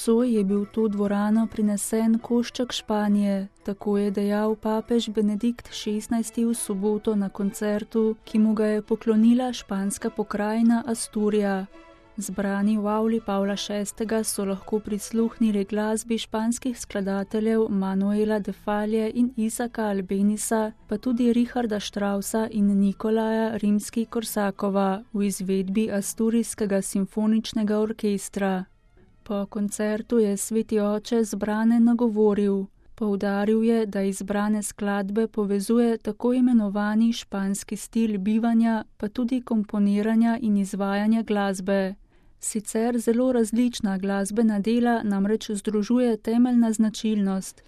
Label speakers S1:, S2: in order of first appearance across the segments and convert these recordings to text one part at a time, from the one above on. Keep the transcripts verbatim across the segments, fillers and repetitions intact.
S1: nocoj je bil v to dvorano prinesen košček Španije, tako je dejal papež Benedikt šestnajsti v soboto na koncertu, ki mu ga je poklonila španska pokrajina Asturija. Zbrani v avli Pavla šestega so lahko prisluhnili glasbi španskih skladateljev Manuela de Falla in Isaka Albenisa, pa tudi Richarda Straussa in Nikolaja Rimski-Korsakova v izvedbi Asturijskega simfoničnega orkestra. Po koncertu je sveti oče zbrane nagovoril. Poudaril je, da izbrane skladbe povezuje tako imenovani španski stil bivanja, pa tudi komponiranja in izvajanja glasbe. Sicer zelo različna glasbena dela namreč združuje temeljna značilnost,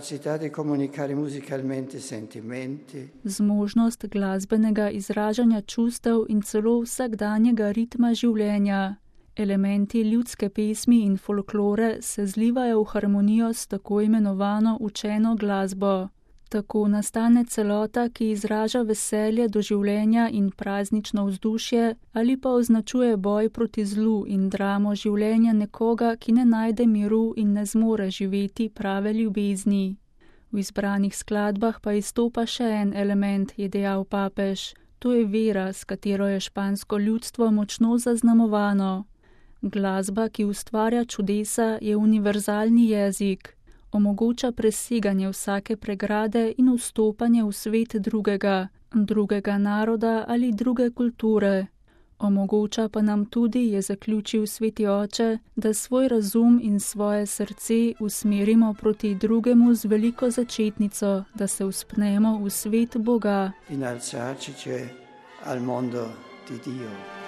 S1: zmožnost glasbenega izražanja čustev in celo vsakdanjega ritma življenja. Elementi ljudske pesmi in folklore se zlivajo v harmonijo s tako imenovano učeno glasbo. Tako nastane celota, ki izraža veselje do življenja in praznično vzdušje, ali pa označuje boj proti zlu in dramo življenja nekoga, ki ne najde miru in ne zmore živeti prave ljubezni. V izbranih skladbah pa izstopa še en element, je dejal papež. To je vera, s katero je špansko ljudstvo močno zaznamovano. Glasba, ki ustvarja čudesa, je univerzalni jezik. Omogoča preseganje vsake pregrade in vstopanje v svet drugega, drugega naroda ali druge kulture. Omogoča pa nam tudi, je zaključil sveti oče, da svoj razum in svoje srce usmerimo proti drugemu z veliko začetnico, da se vzpnemo v svet Boga.
S2: In alzarci al mondo di Dio.